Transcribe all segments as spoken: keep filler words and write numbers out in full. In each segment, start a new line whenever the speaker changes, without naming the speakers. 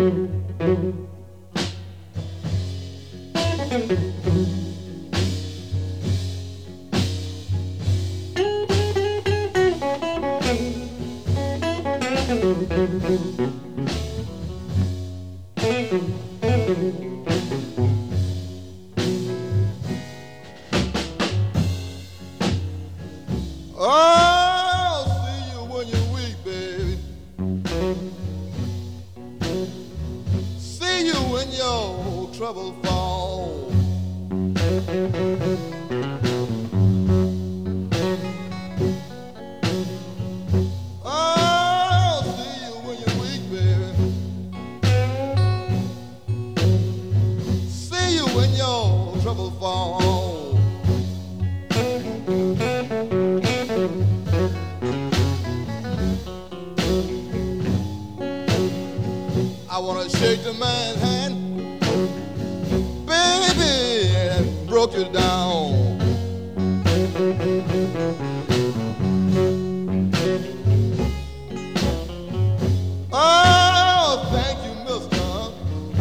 Oh, see you when you're weak, baby. See you when your trouble falls. Oh, see you when you're weak, baby. See you when your trouble falls. I wanna shake the man's hand, baby, that broke you down. Oh, thank you, mister.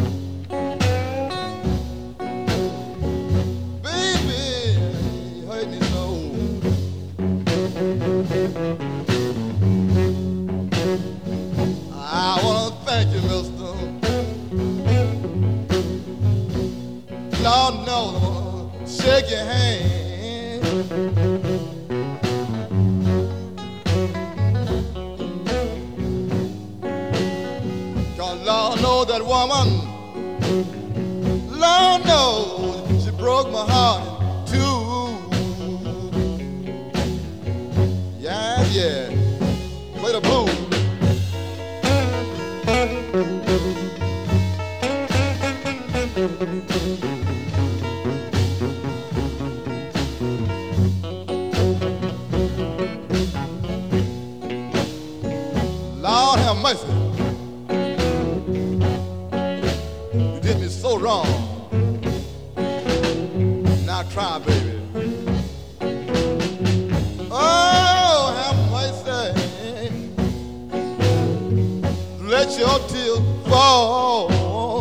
Baby, you hurt me so. I wanna thank you, mister. Lord knows I wanna shake your hand. 'Cause Lord knows that woman, Lord knows she broke my heart in two. Yeah, yeah. Play the blues. Lord have mercy. You did me so wrong. Now try, baby. Oh, have mercy. Let your tears fall.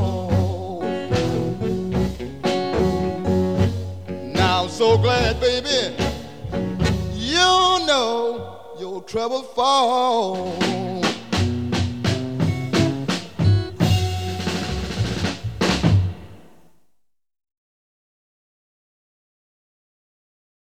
Now I'm so glad, baby, you know your trouble fall.